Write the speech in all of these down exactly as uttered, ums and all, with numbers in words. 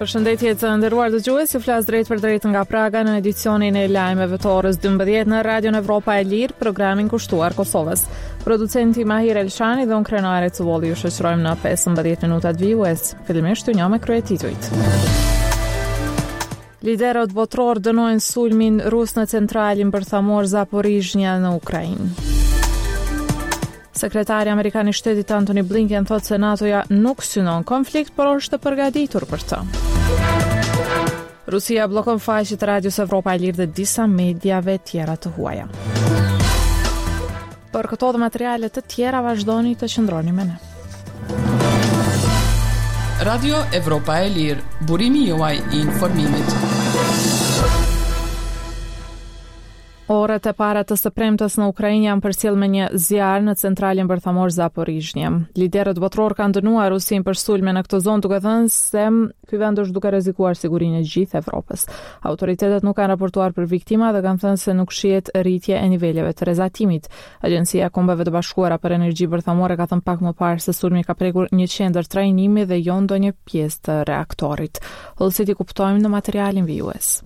Përshëndetje të nderuar dëgjues, ju flas drejt për drejt nga Praga në edicionin e lajmeve të orës dymbëdhjetë në Radion Evropa e Lirë, programin kushtuar Kosovës. Producenti Mahir Elshani dhe unë Krenare Cuvolli ju shoqërojmë në pesëmbëdhjetë minutat vijues. Fillimisht ju njoh me kryetitujt. Liderët botror dënojnë sulmin rus në centralin bërthamor Zaporizhnia në Ukrainë. Sekretari Amerikan i Shtetit Antony Blinken thotë se NATO-ja nuk synon konflikt, por është e përgatitur për të. Rusia bllokon faqet e Radios Evropa e Lirë dhe disa mediave tjera të huaja. Për këto dhe materiale të tjera vazhdoni të qëndroni me ne. Radio Evropa e Lirë, burimi juaj i informimit. Orët e para të së premtes në Ukrainë janë përcjell me një zjarr në centralin bërthamor Zaporizhnia. Liderët botror kanë dënuar Rusin për sulme në këtë zonë, duke thënë se ky vend është duke rrezikuar sigurinë e gjithë Evropës. Autoritetet nuk kanë raportuar për viktima dhe kanë thënë se nuk shihet rritje e niveleve të rrezatimit. Agjencia e Kombeve të Bashkuara për Energji Bërthamore ka thënë pak më parë se sulmi ka prekur një qendër trajnimi dhe jo ndonjë pjesë të reaktorit. Hollësit i kuptojmë në materialin vijues.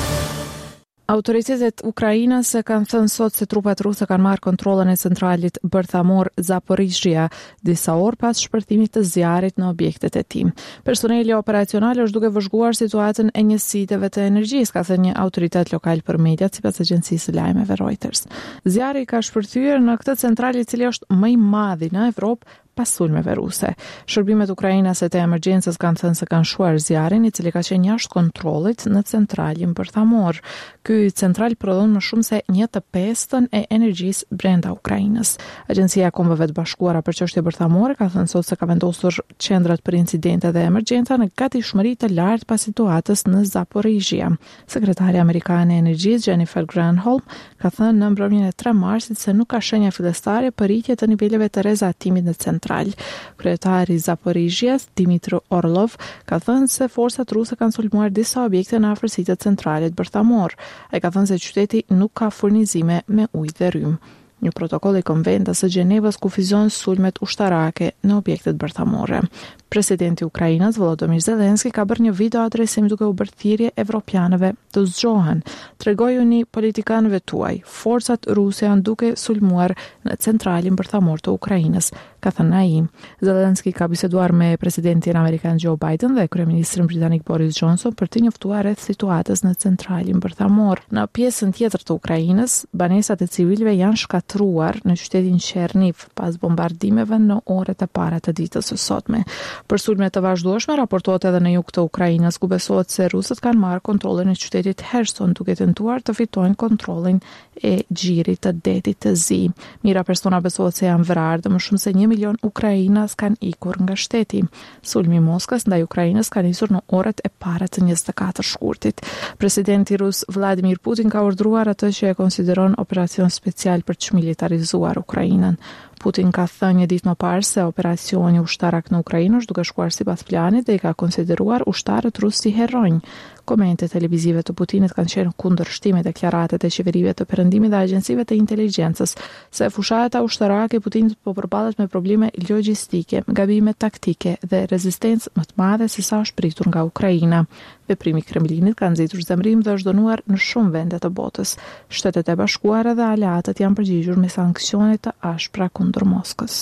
Autoritetet ukrainase e kanë thënë sot se trupat ruse kanë marrë kontrollin e centralit bërthamor Zaporizhia disa orë pas shpërthimit të zjarrit në objektet e tij. Personeli operacional është duke vëzhguar situatën e njësiteve të energjisë, ka thënë një autoritet lokal për mediat sipas agjencisë së lajmeve Reuters. Zjarri ka shpërthyer në këtë central i cili është më i madhi në Evropë pas sulmeve ruse. Shërbimet ukrainase të emergjencës kanë thënë se kanë shuar zjarrin i cili ka qenë jashtë kontrollit në centralin bërthamor. Ky central prodhon më shumë se një të pestën e energjisë brenda Ukrainës. Agjencia e Kombeve të Bashkuara për çështje bërthamore ka thënë sot se ka vendosur qendrat për incidente dhe emergjenca në gatishmëri të lartë pas situatës në Zaporizhia. Sekretari amerikan e energjisë Jennifer Granholm ka thënë në mbrëmjen e tre marsit se nuk ka shenja fillestare për rritje të niveleve të rrezatimit në central. Kryetari i Zaporizhias, Dimitri Orlov, ka thënë se forcat ruse kanë sulmuar disa objekte në afërsitë të centralit bërthamor. Ai ka thënë se qyteti nuk ka furnizime me ujë dhe rrymë. Një protokoll i konventës së Gjenevës kufizon sulmet ushtarake në objektet bërthamore. Presidenti i Ukrainës Volodymyr Zelensky ka bërë një video adresim duke u bërë thirrje evropianëve të zgjohen. Tregojuni politikanëve tuaj, forcat ruse janë duke sulmuar në centralin bërthamor të Ukrainës, ka thënë ai. Zelensky ka biseduar me presidentin amerikan Joe Biden dhe kryeministrin britanik Boris Johnson për të njoftuar rreth situatës në centralin bërthamor. Në pjesën tjetër të Ukrainës, banesat e civilëve janë shkatruar në qytetin Cherniv pas bombardimeve në orët e para të ditës së sotme. Për sulme të vazhdueshme raportohet edhe në jug të Ukrainës, ku besohet se rusët kanë marrë kontrollin e qytetit Kherson duke tentuar të fitojnë kontrollin e xhirit të detit të Zi. Mira persona besohet se janë vrarë dhe më shumë se një milion ukrainas kanë ikur nga shteti. Sulmi i Moskës ndaj Ukrainës ka nisur në orët e para të njëzet e katër shkurtit. Presidenti rus Vladimir Putin ka urdhëruar atë që e konsideron operacion special për të militarizuar Ukrainën. Putin ka thënë një ditë më parë se operacioni ushtarak në Ukrainë është duke shkuar sipas planit dhe i ka konsideruar ushtarët rusë si heronj. Komente televizive të Putinit kanë qenë kundërshtim deklaratet e qeverive të perëndimit dhe agjencive të inteligjencës se fushata ushtarake e Putinit po përballet me probleme logjistike, gabime taktike dhe rezistencë më të madhe se sa është pritur nga Ukraina. Veprimi i Kremlinit ka nxitur zemrim dhe është dënuar në shumë vende të botës. Shtetet e Bashkuara dhe aleatët janë përgjigjur me sanksione të ashpra kundër Moskës.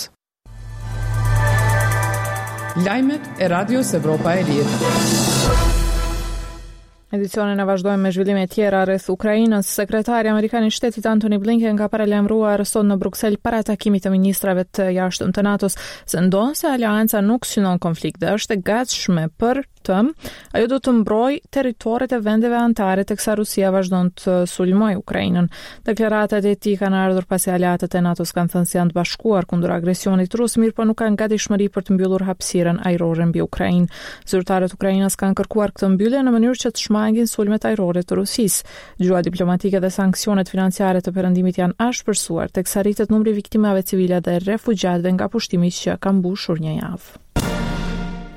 Lajmet e Radios Evropa e Lirë. Edicionin e vazhdojmë me zhvillime tjera rreth Ukrainës. Sekretari Amerikan i Shtetit Antony Blinken ka paralajmëruar sot në Bruksel para takimit të ministrave të jashtëm të NATO-s se ndonse aleanca nuk synon konflikt dhe është e gatshme për të, ajo do të mbrojë territoret e vendeve anëtare teksa Rusia vazhdon të sulmojë Ukrainën. Deklaratat e tij kanë ardhur pasi aleatët e NATO-s kanë thënë se janë të bashkuar kundër agresionit rus, mirë po nuk kanë gatishmëri për të mbyllur hapësirën ajrore mbi Ukrainë. Zyrtarët ukrainës kanë kërkuar këtë mbyllje në mënyrë që të shmangin sulmet ajrore të Rusisë. Gjua diplomatike dhe sanksionet financiare të perëndimit janë ashpërsuar teksa rritet numri viktimave civile dhe refugjatëve nga pushtimi që ka mbushur një javë.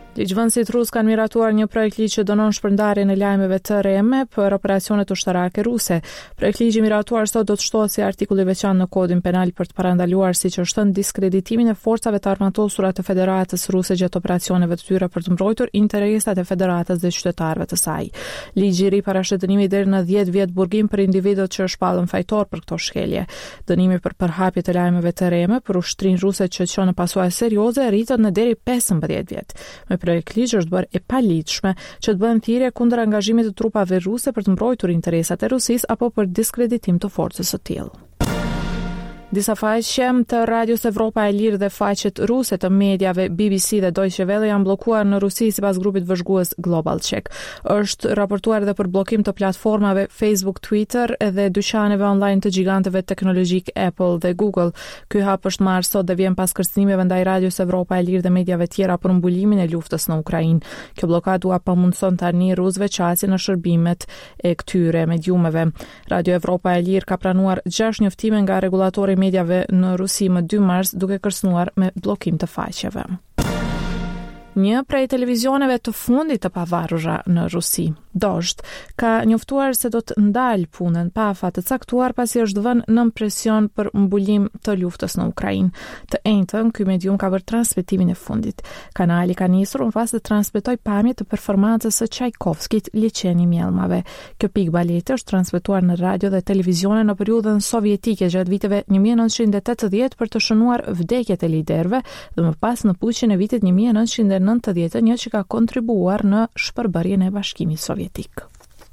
Ligjvënësit rus kanë miratuar një projekt ligj që dënon shpërndarjen e lajmeve të rreme për operacionet ushtarake ruse. Projekt ligji miratuar sot do të shtohet si artikull i veçantë në kodin penal për të parandaluar siç është thënë diskreditimin e forcave të armatosura të Federatës Ruse gjatë operacioneve të tyre për të mbrojtur interesat e Federatës dhe qytetarëve të saj. Ligji i ri parashit dënimi deri në dhjetë vjet burgim për individët që shpallën fajtor për këto shkelje. Dënimi për përhapje të lajmeve të rreme për ushtrinë ruse që çon në pasojë serioze rritet në deri pesëmbëdhjetë vjet. Me projekt ligj është bërë e paligjshme që të bëhen thirrje kundër angazhimit të trupave ruse për të mbrojtur interesat e Rusisë apo për diskreditim të forcës së tillë. Disa faqe të Radios Evropa e Lirë dhe faqet ruse të mediave B B C dhe Deutsche Welle janë bllokuar në Rusi sipas grupit vëzhgues Global Check. Është raportuar edhe për bllokim të platformave Facebook, Twitter dhe dyqaneve online të gjiganteve teknologjik Apple dhe Google. Ky hap është marrë sot dhe vjen pas kërcënimeve ndaj Radios Evropa e Lirë dhe mediave tjera për mbulimin e luftës në Ukrainë. Kjo blokadë u pamundson tani rusëve qasje në shërbimet e këtyre mediumeve. Radio Evropa e Lirë ka pranuar gjashtë njoftime nga rregullatori mediave në Rusi më dy mars duke kërcënuar me bllokim të faqeve. Një prej televizioneve të fundit të pavarura në Rusi, Dozhd, ka njoftuar se do të ndalë punën pa afat të caktuar pasi është vënë nën presion për mbulim të luftës në Ukrainë. Të njëjtën, ky medium ka bërë transmetimin e fundit. Kanali ka nisur në fazë të transmetoj pamje të performancës së Çajkovskit, Liçeni mjelmave. Kjo pikë baleti është transmetuar në radio dhe televizione në periudhën sovjetike gjatë viteve një mijë e nëntëqind e tetëdhjetë për të shënuar vdekjet e liderëve dhe më pas në puçin e vitit një mijë e nëntëqind e nëntëdhjetë e një që ka kontribuar në shpërbërjen e Bashkimit Sovjetik.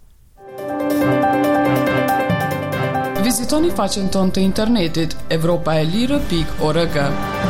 Vizitoni faqen tonë të internetit evropa e lirë pikë org.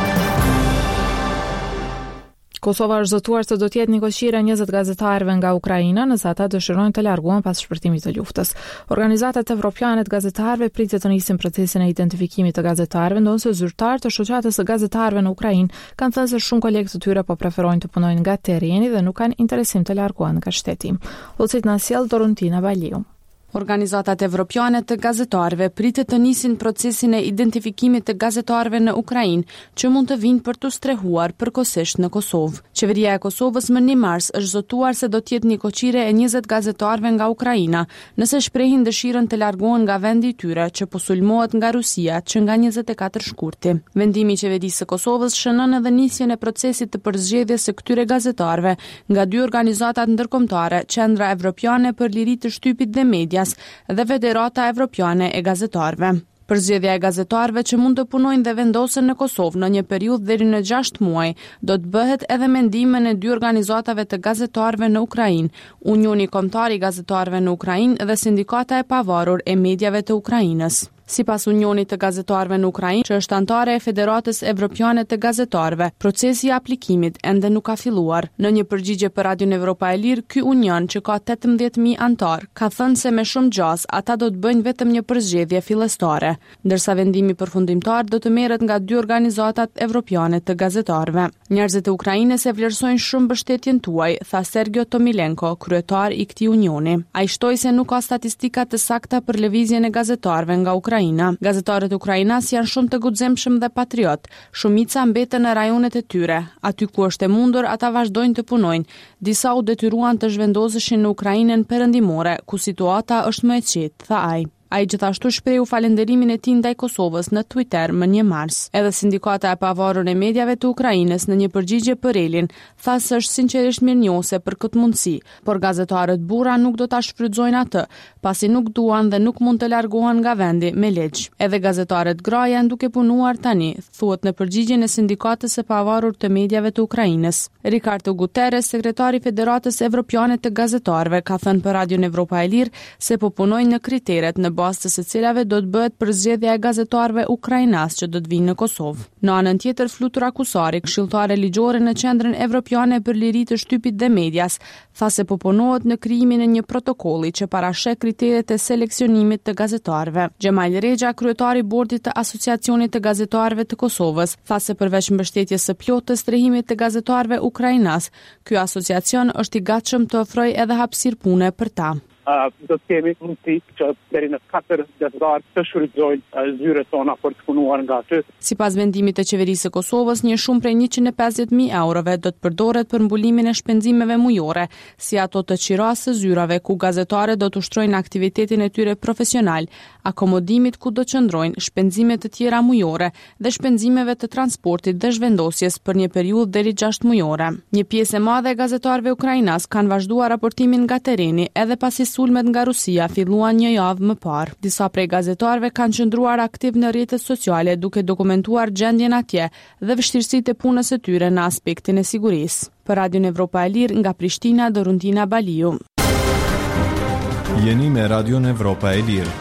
Kosova është zëtuar se do të jetë një koqire njëzet gazetarëve nga Ukraina nëse ata dëshirojnë të largohen pas shpërtimit të luftës. Organizatat evropiane të gazetarëve pritet të nisin procesin e identifikimit të gazetarëve, ndonse zyrtarët të shoqatës së gazetarëve në Ukrainë kanë thënë se shumë kolegë të tyre po preferojnë të punojnë nga terreni dhe nuk kanë interesim të largohen nga shteti. Ulcit na sjell Dorontina Valiu. Organizatat evropiane të gazetarëve pritet të nisin procesin e identifikimit të gazetarëve në Ukrainë, që mund të vinë për të strehuar përkohësisht në Kosovë. Qeveria e Kosovës më një mars është zotuar se do të jetë një koqire e njëzet gazetarëve nga Ukraina, nëse shprehin dëshirën të largohen nga vendi i tyre, që po sulmohet nga Rusia, që nga njëzet e katër shkurti. Vendimi i qeverisë së Kosovës shënon edhe nisjen e procesit të përzgjedhjes së këtyre gazetarëve nga dy organizatat ndërkombëtare, Qendra Evropiane për Liri të Shtypit dhe Media dhe Federata Evropiane e Gazetarëve. Përzgjedhja e gazetarëve që mund të punojnë dhe vendosen në Kosovë në një periudhë deri në gjashtë muaj, do të bëhet edhe me ndihmën e dy organizatave të gazetarëve në Ukrainë, Unioni Kombëtar i Gazetarëve në Ukrainë dhe Sindikata e Pavarur e Mediave të Ukrainës. Sipas Unionit të Gazetarëve në Ukrainë, që është antare e Federatës Evropiane të Gazetarëve, procesi i aplikimit ende nuk ka filluar. Në një përgjigje për Radion Evropa e Lirë, ky union, që ka tetëmbëdhjetë mijë antar, ka thënë se me shumë gjas ata do të bëjnë vetëm një përzgjedhje fillestare, ndërsa vendimi përfundimtar do të merret nga dy organizatat evropiane të gazetarëve. Njerëzit e Ukrainës e vlerësojnë shumë mbështetjen tuaj, tha Sergio Tomilenko, kryetar i këtij unioni. Ai shtoi se nuk ka statistika të sakta për lëvizjen e gazetarëve nga Ukraina. Gazetarët ukrainas janë shumë të guximshëm dhe patriot. Shumica mbeten në rajonet e tyre. Aty ku është e mundur, ata vazhdojnë të punojnë. Disa u detyruan të zhvendoseshin në Ukrainën perëndimore, ku situata është më e qetë, tha ai. Ai gjithashtu shprehu falënderimin e tij ndaj Kosovës në Twitter më një mars. Edhe Sindikata e Pavarur e Mediave të Ukrainës në një përgjigje për Elin tha se është sinqerisht mirënjohëse për këtë mundësi, por gazetarët burra nuk do ta shfrytëzojnë atë, pasi nuk duan dhe nuk mund të largohen nga vendi me ligj. Edhe gazetarët gra janë duke punuar tani, thuhet në përgjigjen e Sindikatës së Pavarur të Mediave të Ukrainës. Ricardo Guterres, sekretari i Federatës Evropiane të Gazetarëve, ka thënë për Radion Evropa e Lirë se po punojnë në kriteret në bazë të së cilave do të bëhet përzgjedhja e gazetarëve ukrainas që do të vinë në Kosovë. Në anën tjetër, Flutur Akusari, këshilltare ligjore në Qendrën Evropiane për Liri të Shtypit dhe Medias, tha se po punohet në krijimin e një protokolli që parasheh kriteret e seleksionimit të gazetarëve. Xhemal Rexha, kryetari i bordit të Asociacionit të Gazetarëve të Kosovës, tha se përveç mbështetjes së plotë të strehimit të gazetarëve ukrainas, ky asociacion është i gatshëm të ofrojë edhe hapësirë pune për ta. uh, do të kemi mundësi që deri në katër dhjetar të shfrytëzojnë uh, zyret tona për të punuar nga aty. Sipas vendimit të qeverisë së Kosovës, një shumë prej njëqind e pesëdhjetë mijë eurove do të përdoret për mbulimin e shpenzimeve mujore, si ato të qirasë së zyrave ku gazetarët do të ushtrojnë aktivitetin e tyre profesional, akomodimit ku do qëndrojnë, shpenzime të tjera mujore dhe shpenzimeve të transportit dhe zhvendosjes për një periudhë deri gjashtë mujore. Një pjesë e madhe e gazetarëve ukrainas kanë vazhduar raportimin nga tereni edhe pasi sulmet nga Rusia filluan një javë më parë. Disa prej gazetarëve kanë qëndruar aktiv në rrjetet sociale duke dokumentuar gjendjen atje dhe vështirësitë e punës së tyre në aspektin e sigurisë. Për Radion Evropa e Lirë nga Prishtina, Doruntina Baliu. Jeni me Radion Evropa e Lirë.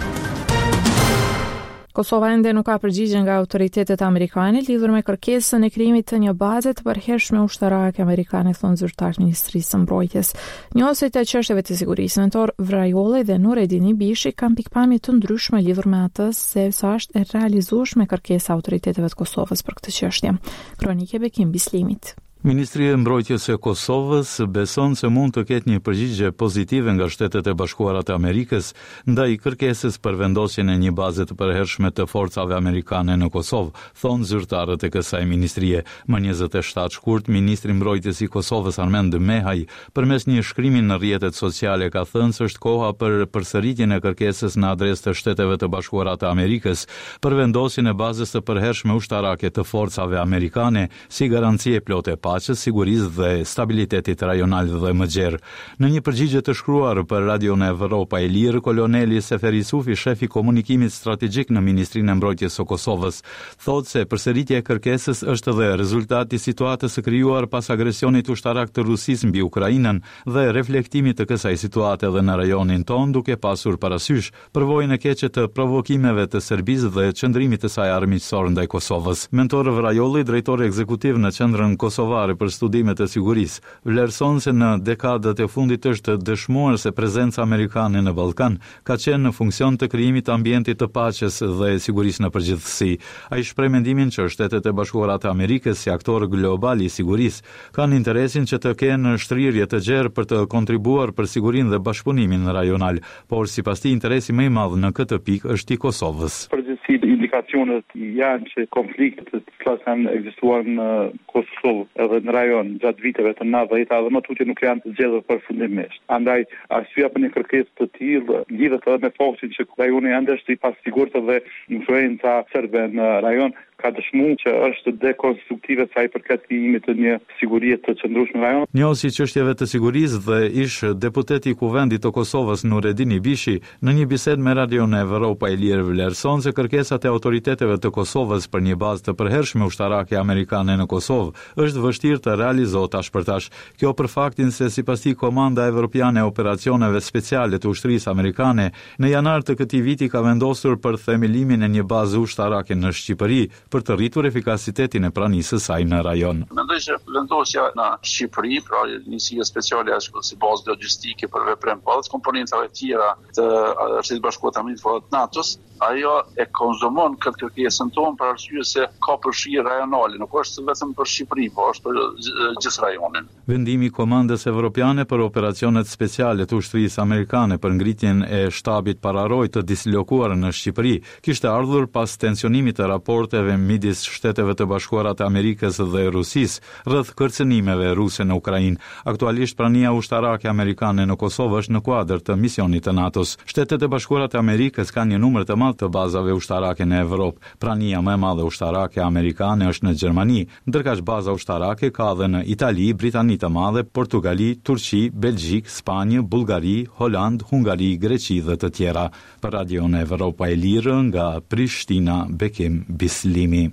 Kosova ende nuk ka përgjigje nga autoritetet amerikane lidhur me kërkesën e krijimit të një baze të përhershme ushtarake amerikane, thonë zyrtar Ministrisë së Mbrojtjes. Njohësit e çështjeve të sigurisë, mentor Vrajolli dhe Nuredini Bishi kanë pikpamje të ndryshme lidhur me atë se sa është e realizueshme kërkesa e autoriteteve të Kosovës për këtë çështje. Kronike Bekim Bislimit. Ministria e Mbrojtjes e Kosovës beson se mund të ketë një përgjigje pozitive nga Shtetet e Bashkuara të Amerikës ndaj kërkesës për vendosjen e një baze të përhershme të forcave amerikane në Kosovë, thonë zyrtarët e kësaj ministrie. Më njëzet e shtatë shkurt, ministri i Mbrojtjes i Kosovës Armend Mehaj, përmes një shkrimi në rrjetet sociale ka thënë se është koha për përsëritjen e kërkesës në adresë të Shteteve të Bashkuara të Amerikës për vendosjen e bazës të përhershme ushtarake të forcave amerikane si garanci e plotë e paqes, sigurisë dhe stabilitetit rajonal dhe më gjerë. Në një përgjigje të shkruar për Radion Evropa e Lirë, koloneli Seferi Sufi, shefi komunikimit strategjik në Ministrinë e Mbrojtjes së Kosovës, thotë se përsëritja e kërkesës është dhe rezultati i situatës së krijuar pas agresionit ushtarak të Rusisë mbi Ukrainën dhe reflektimit të kësaj situate edhe në rajonin ton, duke pasur parasysh përvojën e keqe të provokimeve të Serbisë dhe qëndrimit të saj armiqësor ndaj Kosovës. Mentor Vrajolli, drejtori ekzekutiv në Qendrën Kosovare për studimet e sigurisë, vlerëson se në dekadat e fundit është dëshmuar se prezenca amerikane në Ballkan ka qenë në funksion të krijimit të ambientit të paqes dhe sigurisë në përgjithësi. Ai shpreh mendimin që Shtetet e Bashkuara të Amerikës si aktor global i sigurisë kanë interesin që të kenë shtrirje të gjerë për të kontribuar për sigurinë dhe bashkëpunimin rajonal, por sipas tij interesi më i madh në këtë pikë është i Kosovës. Përgjithësi indikacionet janë që konfliktet që kanë ekzistuar në Kosovë edhe në rajon gjatë viteve të nëntëdhjetë dhe më tutje nuk janë të zgjedhur përfundimisht. Andaj arsyeja për një kërkesë të tillë lidhet edhe me faktin që rajoni ende është i pasigurt dhe influenca serbe në rajon ka dëshmuar që është dekonstruktive sa i përket krijimit të një sigurie të qëndrueshme në rajon. Njohësi çështjeve të sigurisë dhe ish deputeti i Kuvendit të Kosovës Nuredini Bishi në një bisedë me Radion Evropa e Lirë vlerëson se kërkesat e autoriteteve të Kosovës për një bazë të përhershme ushtarake amerikane në Kosovë është vështirë të realizohet tash për tash. Kjo për faktin se sipas tij Komanda Evropiane e Operacioneve Speciale të Ushtrisë Amerikane në janar të këtij viti ka vendosur për themelimin e një baze ushtarake në Shqipëri për të rritur efikasitetin e pranisë së saj në rajon. Mendoj se vendosja në Shqipëri, pra njësia speciale ashtu si bazë logjistike për veprim pa të komponentave të tjera të Shtetit Bashkuar të Amerikës të NATO-s, ajo e konzumon këtë kërkesën tonë për arsye se ka përfshirje rajonale, nuk është vetëm për Shqipëri, po është për gjithë rajonin. Vendimi i Komandës Evropiane për Operacionet Speciale të Ushtrisë Amerikane për ngritjen e shtabit pararoj të dislokuar në Shqipëri kishte ardhur pas tensionimit të raporteve midis Shteteve të Bashkuara të Amerikës dhe Rusisë rreth kërcënimeve ruse në Ukrainë. Aktualisht prania ushtarake amerikane në Kosovë është në kuadër të misionit të NATO-s. Shtetet e Bashkuara të Amerikës kanë një numër të madh të bazave ushtarake në Evropë. Prania më e madhe ushtarake amerikane është në Gjermani, ndërkaq baza ushtarake ka edhe në Itali, Britani të Madhe, Portugali, Turqi, Belgjik, Spanjë, Bullgari, Holand, Hungari, Greqi dhe të tjera. Për Radion Evropa e Lirë nga Prishtina, Bekim Bislimi.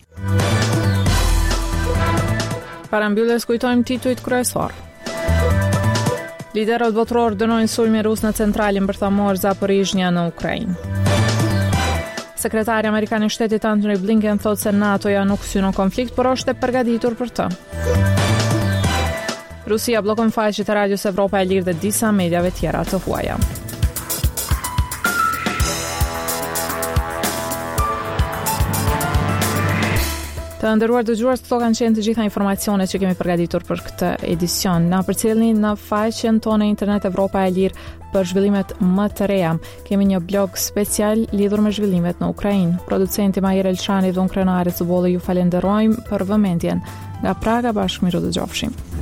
Para mbylljes kujtojmë titujt kryesor. Liderët botëror dënojnë sulmin rus në centralin bërthamor Zaporizhia në Ukrainë. Sekretari amerikan i shtetit Antony Blinken thotë se NATO-ja nuk synon konflikt, por është e përgatitur për të. Rusia bllokon faqet e Radios Evropa e Lirë dhe disa mediave tjera të huaja. Të nderuar dëgjues, këto kanë qenë të gjitha informacionet që kemi përgatitur për këtë edicion. Na përcjellni në faqen tonë internet Evropa e Lirë për zhvillimet më të reja. Kemi një blog special lidhur me zhvillimet në Ukrainë. Producenti Majer Elshani dhe unë krenare Cubolli ju falenderojmë për vëmendjen. Nga Praga bashkë miru dëgjofshim.